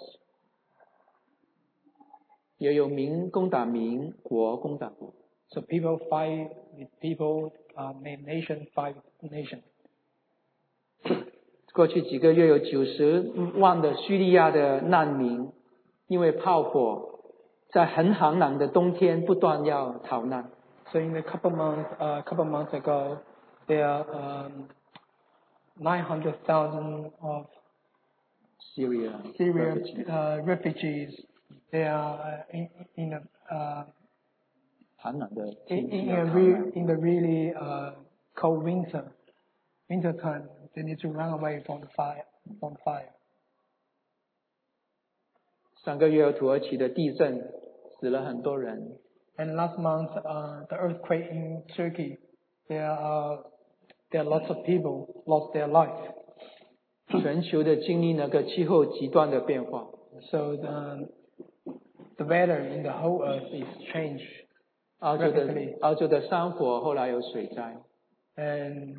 Speaker 1: 也有民攻打民，国攻打国。
Speaker 2: So people fight with people, uh, nation fight with nation.
Speaker 1: 过去几个月有九十万的叙利亚的难民，因为炮火在很寒冷的冬天不断要逃难。
Speaker 2: So in a couple months, uh, couple months ago, there are um, nine hundred thousand of
Speaker 1: Syria,
Speaker 2: Syrian
Speaker 1: refugees.
Speaker 2: uh, refugees. They are uh, in, in a uh,
Speaker 1: 寒冷的
Speaker 2: in,
Speaker 1: 天气
Speaker 2: in
Speaker 1: 要
Speaker 2: a
Speaker 1: 逃
Speaker 2: re,
Speaker 1: 难。
Speaker 2: in the really uh, cold winter, winter time, they need to run away from the fire, from fire.
Speaker 1: 上个月土耳其的地震死了很多人，
Speaker 2: And last month, uh, the earthquake in Turkey, there are there are lots of people lost their life.
Speaker 1: 全球的经历那个气候极端的变化，
Speaker 2: So the the weather in the whole earth is changed
Speaker 1: 澳洲的
Speaker 2: rapidly.
Speaker 1: 澳洲的山火后来有水灾，
Speaker 2: And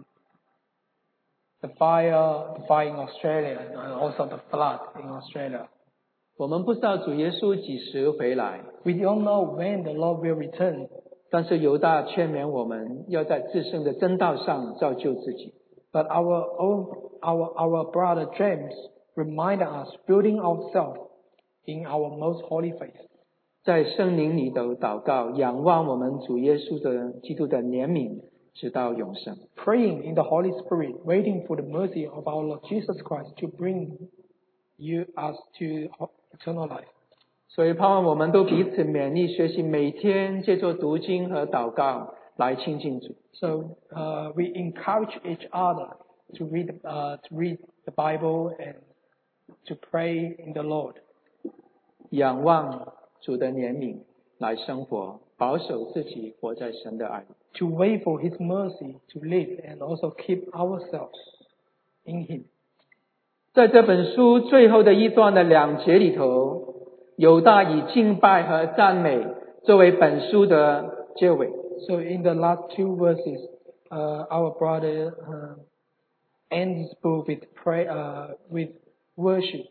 Speaker 2: the fire, the fire in Australia, and also the flood in Australia.
Speaker 1: 我们不知道主耶稣几时回来，
Speaker 2: We don't know when the Lord will return.
Speaker 1: 但是犹大劝勉我们要在至圣的真道上造就自己。
Speaker 2: But our own, our our brother James reminded us building ourselves in our most holy faith.
Speaker 1: 在圣灵里头祷告，仰望我们主耶稣的基督的怜悯，直到永生。
Speaker 2: Praying in the Holy Spirit, waiting for the mercy of our Lord Jesus Christ to bring you us to eternal life.
Speaker 1: 所以盼望我们都彼此勉励学习，每天借着读经和祷告来亲近主。
Speaker 2: So uh, we encourage each other to read uh, to read the Bible and to pray in the Lord.
Speaker 1: 仰望主的怜悯来生活，保守自己活在神的爱里。
Speaker 2: To wait for His mercy to live and also keep ourselves in Him.
Speaker 1: 在这本书最后的一段的两节里头，犹大以敬拜和赞美作为本书的结尾。
Speaker 2: So in the last two verses, uh, our brother uh, ends this book with pray, uh, with worship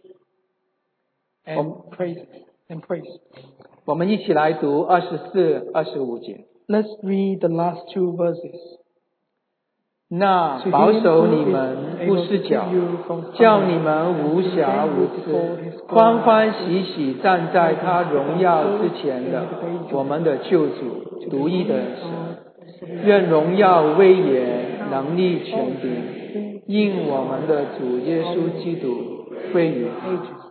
Speaker 2: and
Speaker 1: Um,
Speaker 2: praise and praise.
Speaker 1: 我们一起来读二十四、二十五节。
Speaker 2: Let's read the last two verses.
Speaker 1: 那保守你们不失脚，叫你们无瑕无疵，欢欢喜喜站在他荣耀之前的我们的救主，独一的神。愿荣耀、威严、能力、权柄，因我们的主耶稣基督归于他。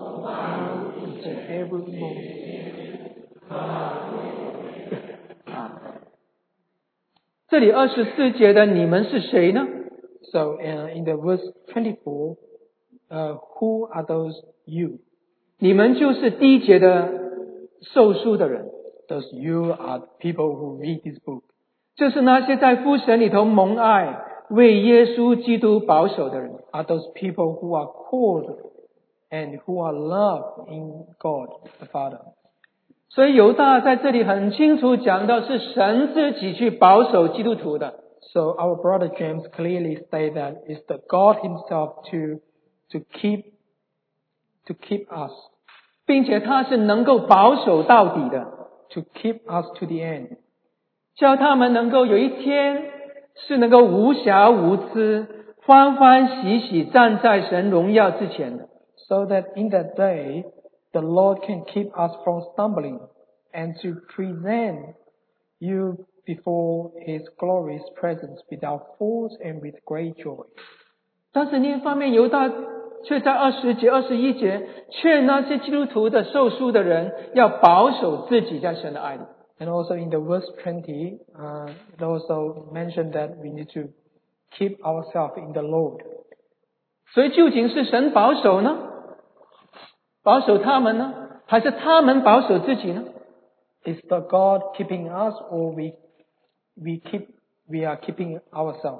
Speaker 1: 啊，这里二十四节的你们是谁呢？
Speaker 2: So uh, in the verse twenty-four, uh, who are those you?
Speaker 1: 你们就是第一节的受书的人，
Speaker 2: Those you are the people who read this book.
Speaker 1: 就是那些在父神里头蒙爱、为耶稣基督保守的人。
Speaker 2: Are those people who are called and who are loved in God the Father.
Speaker 1: 所以犹大在这里很清楚讲到，是神自己去保守基督徒的。
Speaker 2: So our brother James clearly states that it's the God Himself to to keep to keep us,
Speaker 1: 并且他是能够保守到底的，
Speaker 2: to keep us to the end,
Speaker 1: 叫他们能够有一天是能够无瑕无疵、欢欢喜喜站在神荣耀之前的。
Speaker 2: so that in that day the Lord can keep us from stumbling and to present you before His glorious presence without fault and with great joy.
Speaker 1: 但是另一方面，犹大却在二十节、二十一节劝那些基督徒的受书的人要保守自己在神的爱里。
Speaker 2: And also in the verse twenty, uh, it also mentioned that we need to keep ourselves in the Lord.
Speaker 1: 所以究竟是神保守呢？保守他们呢？还是他们保守自己呢？
Speaker 2: Is the God keeping us, or we we keep we are keeping ourselves?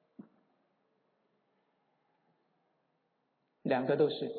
Speaker 1: 两个都是。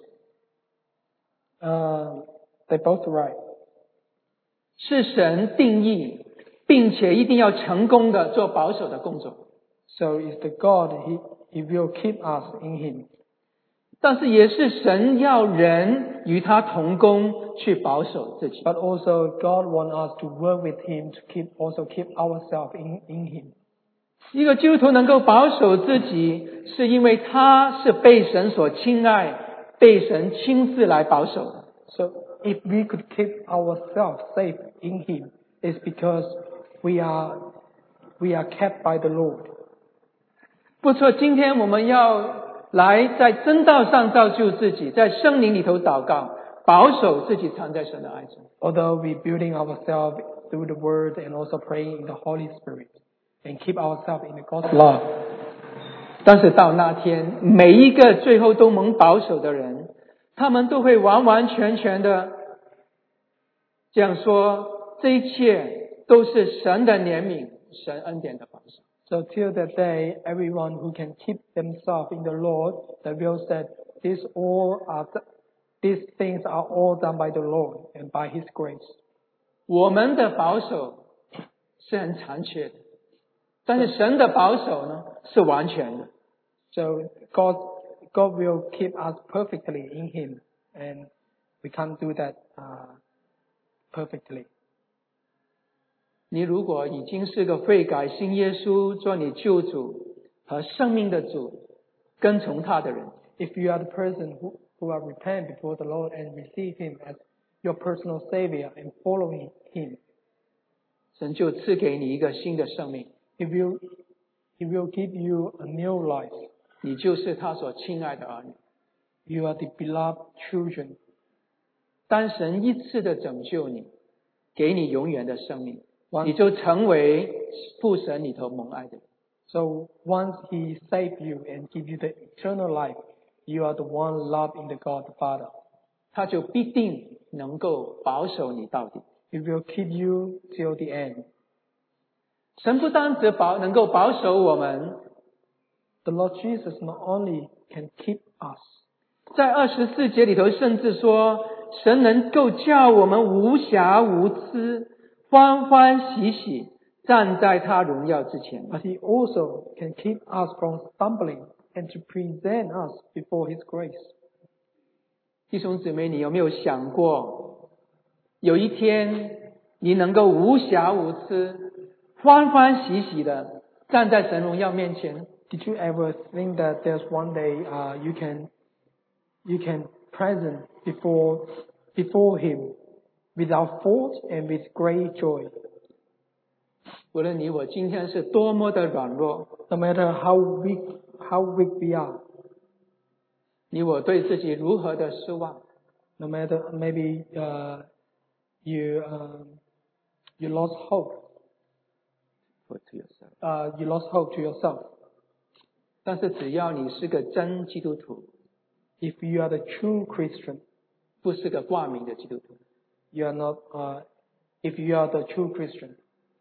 Speaker 2: Uh, they're both right.
Speaker 1: 是神定义，并且一定要成功的做保守的工作。
Speaker 2: So it's the God, He He will keep us in Him.
Speaker 1: 但是也是神要人与他同工去保守自己。
Speaker 2: But also God wants us to work with Him to keep also keep ourselves in, in Him.
Speaker 1: 一个基督徒能够保守自己，是因为他是被神所亲爱，被神亲自来保守的。
Speaker 2: So if we could keep ourselves safe in Him, it's because we are we are kept by the Lord.
Speaker 1: 不错，今天我们要来在真道上造就自己，在圣灵里头祷告，保守自己藏在神的爱中。
Speaker 2: Although we're building ourselves through the Word and also praying in the Holy Spirit and keep ourselves in the God's love.
Speaker 1: 但是到那天，每一个最后都蒙保守的人， 他们都会完完全全的这样说，这一切都是神的怜悯，神恩典的保守。
Speaker 2: So till that day, everyone who can keep themselves in the Lord, they will say, "These all are th- these things are all done by the Lord and by His grace."
Speaker 1: 我们的保守是很残缺的，但是神的保守呢是完全的。
Speaker 2: So God, God will keep us perfectly in Him, and we can't do that uh, perfectly.
Speaker 1: 你如果已经是个悔改信耶稣做你救主和生命的主，跟从他的人，
Speaker 2: If you are the person who, who are repent before the Lord and receive Him as your personal Savior and following Him,
Speaker 1: 神就赐给你一个新的生命，
Speaker 2: He will, He will give you a new life.
Speaker 1: 你就是他所亲爱的儿女。
Speaker 2: You are the beloved children.
Speaker 1: 当神一次的拯救你，给你永远的生命，
Speaker 2: Once-
Speaker 1: 你就成为父神里头蒙爱的人。
Speaker 2: So once He saved you and give you the eternal life, you are the one loved in the God the Father.
Speaker 1: 他就必定能够保守你到底。
Speaker 2: He will keep you till the end.
Speaker 1: 神不单只保能够保守我们，
Speaker 2: The Lord Jesus not only can keep us,
Speaker 1: 在二十四节里头甚至说，神能够叫我们无瑕无疵，欢欢喜喜站在他荣耀之前。
Speaker 2: but He also can keep us from stumbling and to present us before His grace.
Speaker 1: 弟兄姊妹，你有没有想过，有一天你能够无瑕无疵，欢欢喜喜的站在神荣耀面前？
Speaker 2: Did you ever think that there's one day uh, you can you can present before before Him without fault and with great joy?
Speaker 1: 无论你我今天是多么的软弱，
Speaker 2: No matter how weak how weak we are,
Speaker 1: 你我对自己如何的失望，
Speaker 2: no matter maybe uh, you um, you lost hope, uh, you lost hope to yourself.
Speaker 1: 但是只要你是个真基督徒，
Speaker 2: If you are the true Christian,
Speaker 1: 不是个挂名的基督徒，
Speaker 2: you are not. Uh, if you are the true Christian,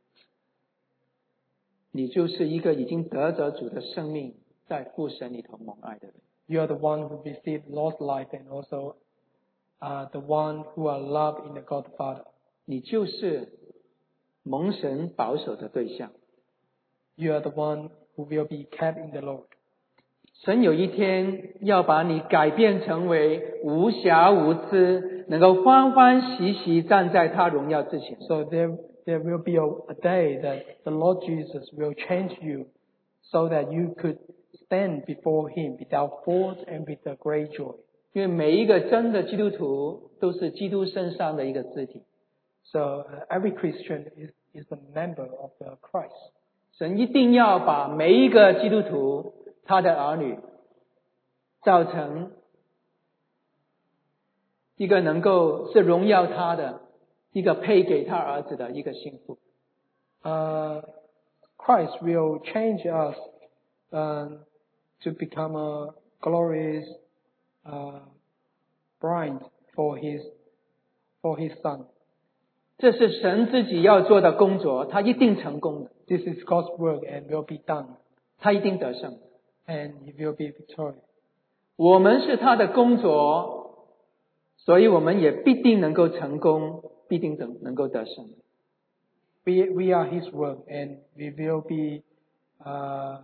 Speaker 1: 你就是一个已经得着主的生命，在父神里头蒙爱的人。
Speaker 2: you are the one who received Lord's life and also uh, the one who are loved in the God the Father.
Speaker 1: 你就是蒙神保守的对象。
Speaker 2: You are the one who will be kept in the Lord.
Speaker 1: 神有一天要把你改变成为无瑕无疵，能够欢欢喜喜站在他荣耀之前。
Speaker 2: So there, there will be a, a day that the Lord Jesus will change you so that you could stand before Him without fault and with a great joy.
Speaker 1: 因为每一个真的基督徒都是基督身上的一个肢体，
Speaker 2: So uh, every Christian is, is a member of the Christ.
Speaker 1: 神一定要把每一个基督徒他的儿女造成一个能够是荣耀他的，一个配给他儿子的一个幸福。
Speaker 2: Uh, Christ will change us um, to become a glorious uh, bride for His for His Son.
Speaker 1: 这是神自己要做的工作，他一定成功的，
Speaker 2: This is God's work and will be done,
Speaker 1: 他一定得胜。
Speaker 2: and He will be victorious.
Speaker 1: 我们是他的工作，所以我们也必定能够成功，必定能能够得胜。
Speaker 2: We we are His work, and we will be uh,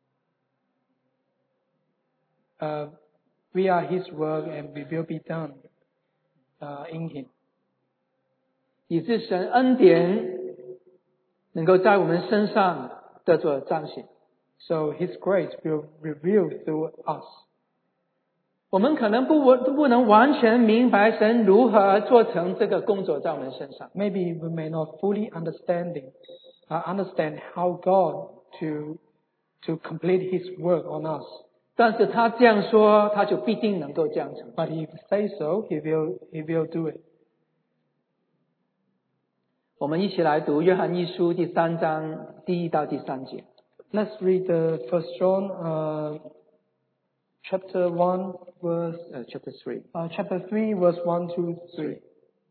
Speaker 2: uh, we are His work, and we will be done uh, in Him.
Speaker 1: 以致神恩典能够在我们身上得着彰显。
Speaker 2: So His grace will reveal through us.
Speaker 1: 我们可能不不能完全明白神如何做成这个工作在我们身上，
Speaker 2: Maybe we may not fully understanding uh, understand how God to to complete His work on us.
Speaker 1: 但是他这样说，他就必定能够这样成。
Speaker 2: But if He says so, He will He will do it.
Speaker 1: 我们一起来读约翰一书第三章第一到第三节。
Speaker 2: Let's read the First John uh, chapter one, verse,
Speaker 3: 呃，chapter three，
Speaker 2: uh, chapter three, verse one to three.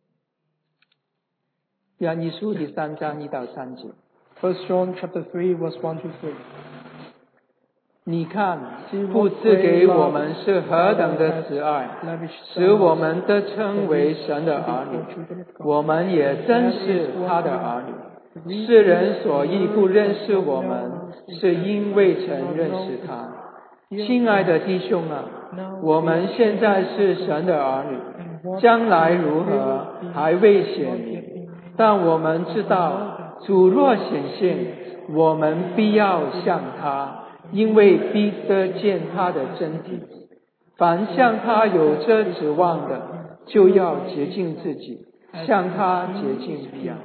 Speaker 3: 约翰一书第三章一到三节。
Speaker 2: First John chapter three, verse one to three.
Speaker 3: 你看，父赐给我们是何等的慈爱，使我们得称为神的儿女。我们也真是他的儿女。世人所以不认识我们，是因未曾认识他。亲爱的弟兄啊，我们现在是神的儿女，将来如何还未显明。但我们知道，主若显现，我们必要像他，因为必得见他的真体。凡像他有这指望的，就要洁净自己，像他洁净一样。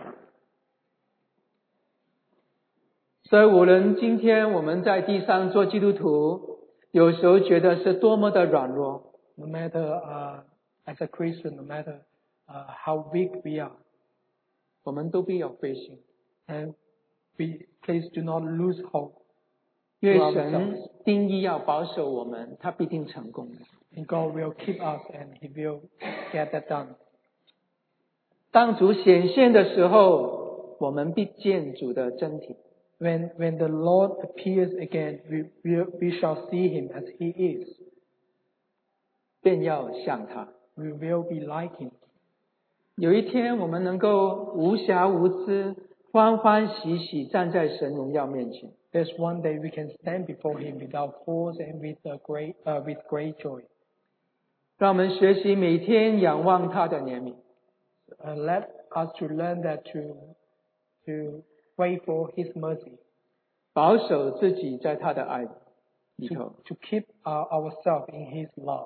Speaker 3: 所以无论今天我们在地上做基督徒，有时候觉得是多么的软弱。
Speaker 2: No matter uh, as a Christian, no matter uh, how weak we are,
Speaker 3: 我们都必要灰心。
Speaker 2: and we please do not lose hope.
Speaker 3: 因为神定义要保守我们，他必定成功的。
Speaker 2: And God will keep us, and He will get that done.
Speaker 3: 当主显现的时候，我们必见主的真体。
Speaker 2: When when the Lord appears again, we we we shall see Him as He is.
Speaker 3: 便要像他。
Speaker 2: We will be like Him.
Speaker 3: 有一天，我们能够无瑕无疵、欢欢喜喜站在神荣耀面前。
Speaker 2: There's one day we can stand before Him without fault and with a great uh, with great joy.
Speaker 3: 让我们学习每天仰望他的怜悯。
Speaker 2: Uh, let us to learn that to to wait for His mercy.
Speaker 3: 保守自己在他的爱里头。
Speaker 2: To, to keep uh, ourselves in His love.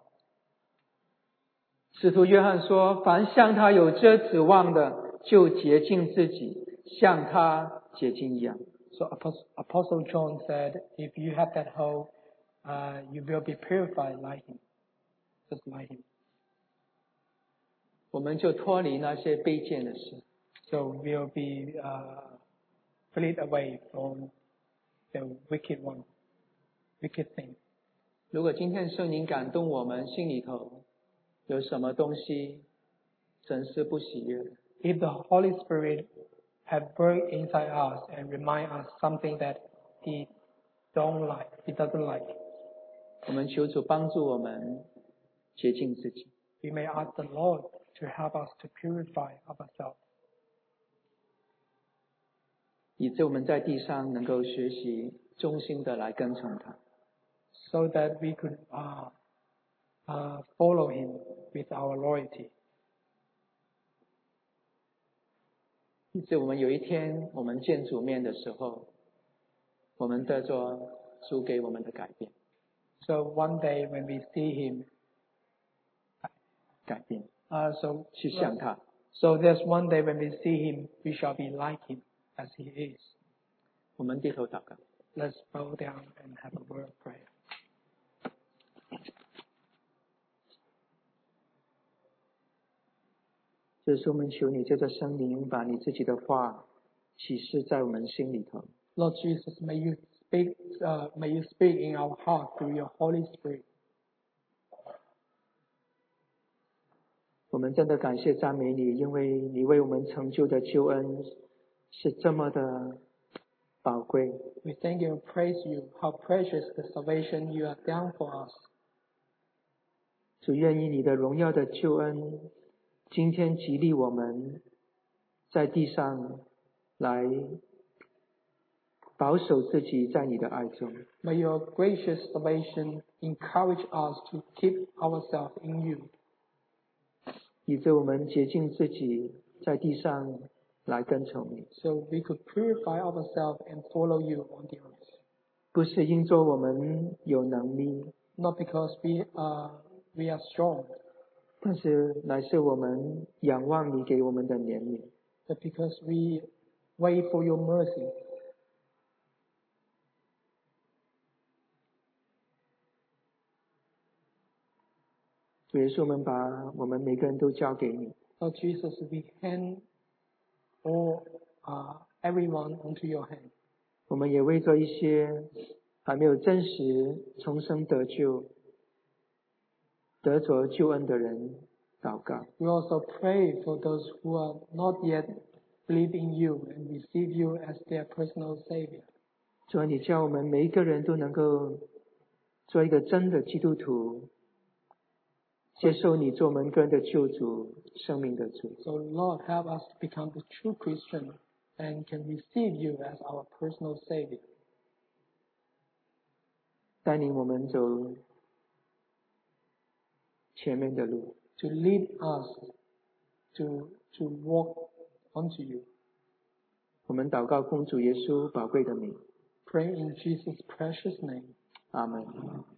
Speaker 3: 使徒约翰说：“凡向他有这指望的，就洁净自己，像他洁净一样。”
Speaker 2: So Apostle, Apostle John said, "If you have that hope, uh, you will be purified like Him, just like Him."
Speaker 3: 我们就脱离那些卑贱的事。
Speaker 2: So we'll be uh, fled away from the wicked one, wicked thing.
Speaker 3: 如果今天圣灵感动我们心里头有什么东西神是不喜悦的，
Speaker 2: If the Holy Spirit have worked inside us and remind us something that He don't like, He doesn't like,
Speaker 3: 我们求主帮助我们洁净自己。
Speaker 2: we may ask the Lord to help us to purify ourselves,
Speaker 3: 以致我们在地上能够学习忠心的来跟从他。
Speaker 2: so that we could uh, uh, follow Him with our loyalty.
Speaker 3: 以致我们有一天我们见主面的时候，我们得着主给我们的改变。
Speaker 2: So one day when we see Him,
Speaker 3: 改变
Speaker 2: uh, so
Speaker 3: 去像他。
Speaker 2: so there's one day when we see Him, we shall be like Him as He is.
Speaker 3: 我们低头祷告。
Speaker 2: Let's bow down and have a word of prayer.
Speaker 3: 就是我们求你借着圣灵把你自己的话启示在我们心里头。
Speaker 2: Lord Jesus, may you speak, uh, may you speak in our heart through your Holy Spirit.
Speaker 3: 我们真的感谢赞美你，因为你为我们成就的救恩是这么的宝贵。
Speaker 2: We thank you and praise you, how precious the salvation you have done for us.
Speaker 3: 主愿意你的荣耀的救恩今天激励我们在地上来保守自己在你的爱中。
Speaker 2: May your gracious salvation encourage us to keep ourselves in you,
Speaker 3: 以致我们洁净自己在地上来跟从你。
Speaker 2: so we could purify ourselves and follow you on the earth.
Speaker 3: 不是因着我们有能力，
Speaker 2: Not because we are, we are strong,
Speaker 3: 但是乃是我们仰望你给我们的怜悯。
Speaker 2: but because we wait for your mercy.
Speaker 3: 主耶稣，我们把我们每个人都交给你。
Speaker 2: Lord Jesus, we hand all, uh, everyone onto your hand.
Speaker 3: 我们也为着一些还没有真实重生得救， 得着救恩的人祷告。
Speaker 2: We also pray for those who are not yet believe in you and receive you as their personal Savior.
Speaker 3: 主啊，你叫我们每一个人都能够做一个真的基督徒，接受你做我们个人的救主，生命的主。
Speaker 2: So Lord, help us to become the true Christian and can receive you as our personal Savior.
Speaker 3: 带领我们走前面的路。
Speaker 2: To lead us to, to walk onto you.
Speaker 3: 我们祷告奉主耶稣宝贵的名。
Speaker 2: Pray in Jesus' precious name.
Speaker 3: 阿门。